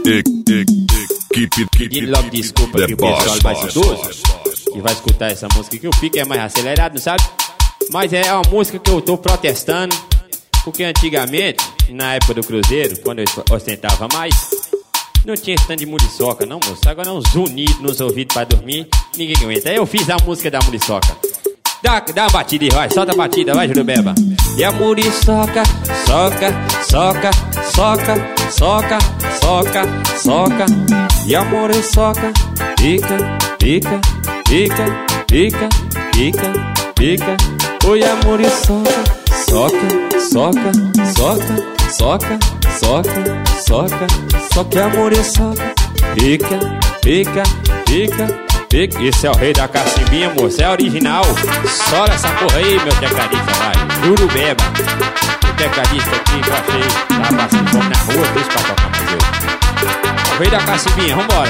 Pedindo logo desculpa aqui o pessoal mais idoso que vai escutar essa música, que o pique é mais acelerado, não sabe? Mas é uma música que eu tô protestando, porque antigamente, na época do Cruzeiro, quando eu ostentava mais, não tinha esse tanto de muriçoca, não, moço. Agora é um zunido nos ouvidos pra dormir, ninguém aguenta. Aí eu fiz a música da muriçoca. Dá uma batida aí, vai, solta a batida, vai, Jurubeba. E a muriçoca, soca, soca, soca, soca, soca, soca. E a muriçoca, pica, pica, pica, pica, pica, pica. Oi, a muriçoca, soca, soca, soca, soca, soca, soca. Só que a muriçoca, pica, pica, pica, pica. Esse é o rei da cacimbinha, moço, é original. Sola essa porra aí, meu tecladista, vai. Jurubeba. O tecladista aqui que eu achei, tá passando fome na rua, deixa pra tocar mais eu. O rei da cacimbinha, vambora.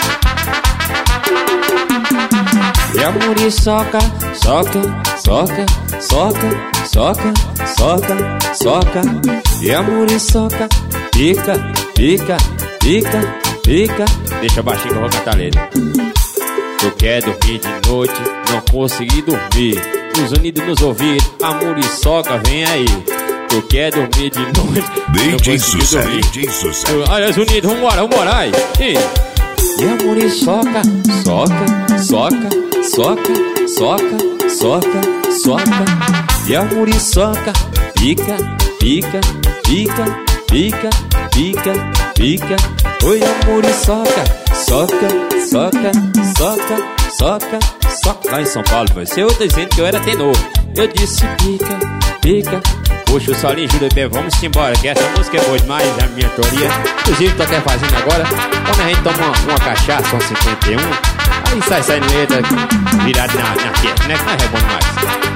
E a muriçoca, soca, soca, soca, soca, soca, soca. E a muriçoca, pica, pica, pica, pica. Deixa baixinho que eu vou cantar a letra. Tu quer dormir de noite, não consegui dormir. Os unidos nos ouvidos, a muriçoca vem aí. Tu quer dormir de noite, não consegui dormir. Olha os unidos, vambora, aí. E a muriçoca, soca, soca, soca, soca, soca, soca. E a muriçoca, pica, pica, pica, pica, pica, pica. Oi, a muriçoca, soca, soca, soca, soca, soca. Lá em São Paulo, você eu tô dizendo que eu era tenor. Eu disse pica, pica. Puxa o solinho, Jurubeba, vamos embora, que essa música é boa demais, é a minha teoria. Inclusive, tô até fazendo agora. Quando a gente toma uma cachaça, um 51, aí sai saindo letra virada na testa, né? Que não é bom demais.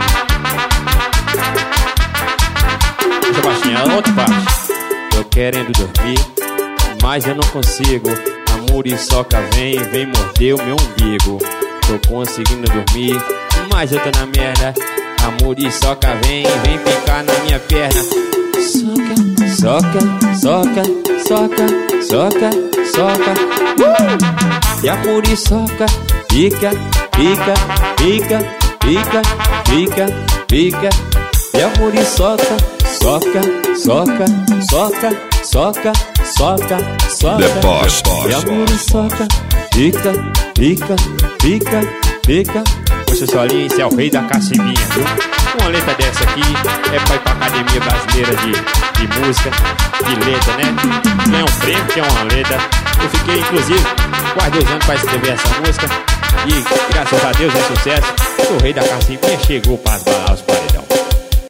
Deixa baixinho, a outra parte. Tô querendo dormir, mas eu não consigo. A muriçoca vem morder o meu umbigo. Tô conseguindo dormir, mas eu tô na merda. A muriçoca vem picar na minha perna. Soca, soca, soca, soca, soca, soca. E a muriçoca, pica, pica, pica, pica, pica, pica. E a muriçoca, soca, soca, soca, soca, soca, soca. E a muriçoca, pica, pica, pica, pica. Poxa, Solinho, esse é o rei da cacimbinha, viu? Uma letra dessa aqui é pra ir pra Academia Brasileira de Música, de letra, né? Ganhar um prêmio, que é uma letra. Eu fiquei, inclusive, quase 2 anos pra escrever essa música. E, graças a Deus, é sucesso. O rei da cacimbinha chegou para as balas.